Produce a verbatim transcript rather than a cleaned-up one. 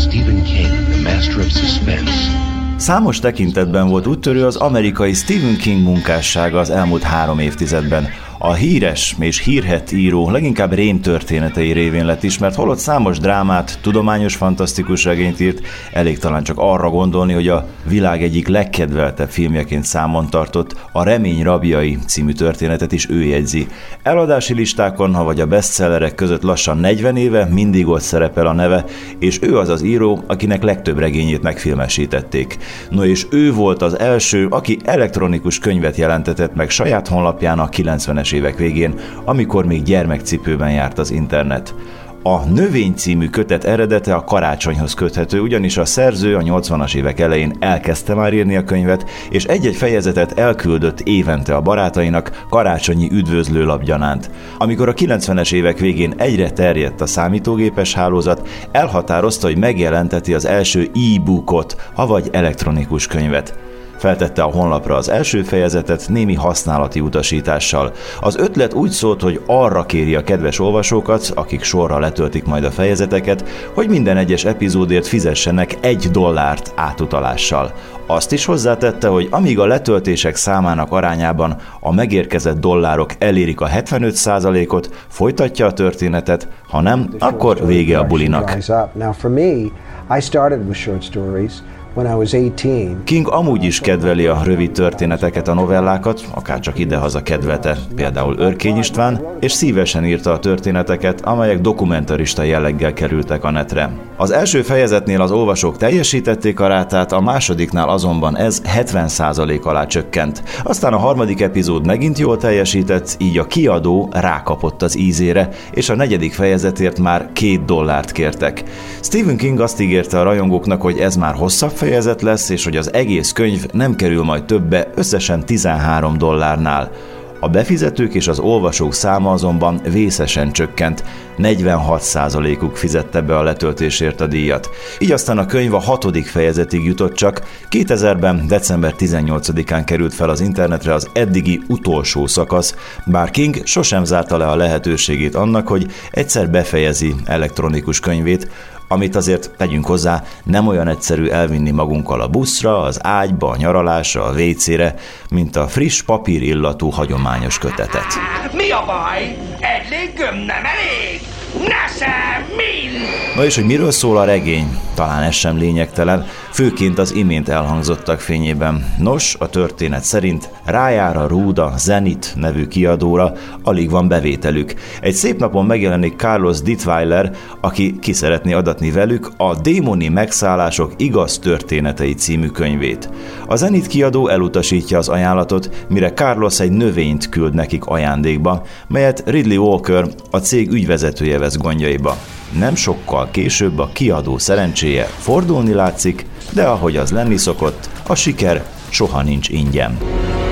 Stephen King, the master of suspense. Számos tekintetben volt úttörő az amerikai Stephen King munkássága az elmúlt három évtizedben. A híres és hírhedt író leginkább rémtörténetei révén lett ismert, holott számos drámát, tudományos fantasztikus regényt írt, elég talán csak arra gondolni, hogy a világ egyik legkedveltebb filmjeként számon tartott A Remény rabjai című történetet is ő jegyzi. Eladási listákon, ha vagy a bestsellerek között lassan negyven éve mindig ott szerepel a neve, és ő az az író, akinek legtöbb regényét megfilmesítették. No és ő volt az első, aki elektronikus könyvet jelentetett meg saját honlapján a kilencvenes évek végén, amikor még gyermekcipőben járt az internet. A Növény című kötet eredete a karácsonyhoz köthető, ugyanis a szerző a nyolcvanas évek elején elkezdte már írni a könyvet, és egy-egy fejezetet elküldött évente a barátainak karácsonyi üdvözlőlap gyanánt. Amikor a kilencvenes évek végén egyre terjedt a számítógépes hálózat, elhatározta, hogy megjelenteti az első e-bookot, avagy elektronikus könyvet. Feltette a honlapra az első fejezetet némi használati utasítással. Az ötlet úgy szólt, hogy arra kéri a kedves olvasókat, akik sorra letöltik majd a fejezeteket, hogy minden egyes epizódért fizessenek egy dollárt átutalással. Azt is hozzátette, hogy amíg a letöltések számának arányában a megérkezett dollárok elérik a hetvenöt százalékot, folytatja a történetet, ha nem, akkor vége a bulinak. King amúgy is kedveli a rövid történeteket, a novellákat, akárcsak idehaza kedvelte, például Örkény István, és szívesen írta a történeteket, amelyek dokumentarista jelleggel kerültek a netre. Az első fejezetnél az olvasók teljesítették a rátát, a másodiknál azonban ez hetven százalék alá csökkent. Aztán a harmadik epizód megint jól teljesített, így a kiadó rákapott az ízére, és a negyedik fejezetért már két dollárt kértek. Stephen King azt ígérte a rajongóknak, hogy ez már hosszabb fejezet lesz, és hogy az egész könyv nem kerül majd többe, összesen tizenhárom dollárnál. A befizetők és az olvasók száma azonban vészesen csökkent, negyvenhat százalékuk fizette be a letöltésért a díjat. Így aztán a könyv a hatodik fejezetig jutott csak, kétezerben december tizennyolcadikán került fel az internetre az eddigi utolsó szakasz, bár King sosem zárta le a lehetőségét annak, hogy egyszer befejezi elektronikus könyvét, amit azért tegyünk hozzá, nem olyan egyszerű elvinni magunkkal a buszra, az ágyba, a nyaralásra, a vécére, mint a friss papír illatú hagyományos kötetet. Mi a baj? Egy léggömb nem elég? Nesze, mind! Na és hogy miről szól a regény? Talán ez sem lényegtelen, főként az imént elhangzottak fényében. Nos, a történet szerint rájár a Rúda Zenit nevű kiadóra, alig van bevételük. Egy szép napon megjelenik Carlos Dittweiler, aki ki szeretné adatni velük a Démoni megszállások igaz történetei című könyvét. A Zenit kiadó elutasítja az ajánlatot, mire Carlos egy növényt küld nekik ajándékba, melyet Ridley Walker, a cég ügyvezetője vesz gondjaiba. Nem sokkal később a kiadó szerencséje fordulni látszik, de ahogy az lenni szokott, a siker soha nincs ingyen.